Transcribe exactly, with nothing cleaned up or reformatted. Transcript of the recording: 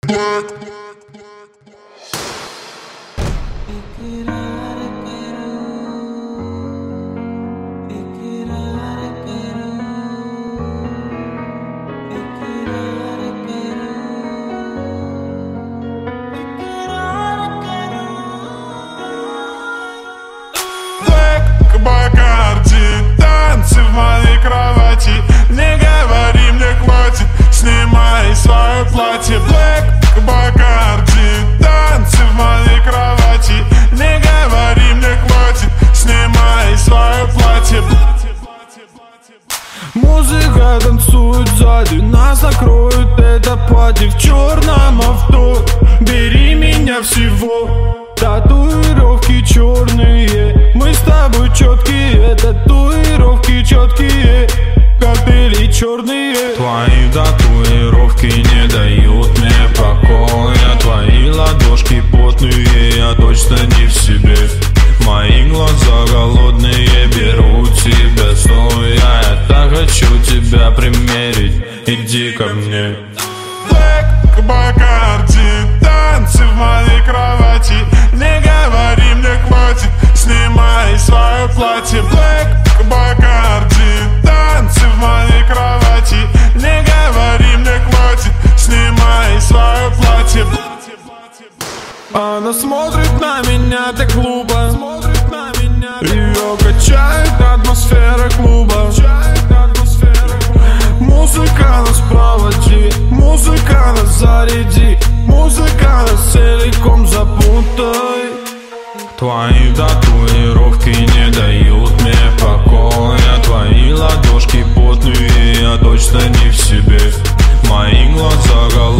black. Бакарди, танцы в моей кровати. Не говори, мне хватит, снимай свое платье. Блэк, Бакарди, танцы в моей кровати. Не говори, мне хватит, снимай свое платье. Музыка танцует сзади, нас накроет это платье в черном авто. Бери меня всего. Татуировки черные, мы с тобой четкие. Татуировки четкие, капели черные. Твои татуировки не дают мне покоя. Твои ладошки потные, я точно не в себе. Мои глаза голодные, берут тебя стоя. Я так хочу тебя примерить, иди ко мне. Блэк, Бакарди, танцы в моей кровати. Не говори, мне хватит, снимай свое платье. Блэк, Бакарди, танцы в моей кровати. Не говори, мне хватит, снимай свое платье. Она смотрит на меня так глупо, ее качает атмосфера клуба. Музыка нас проводи, музыка нас заряди, музыка нас целиком запутай. Твои татуировки не дают мне покоя. Твои ладошки потные, я точно не в себе. Мои глаза голодные.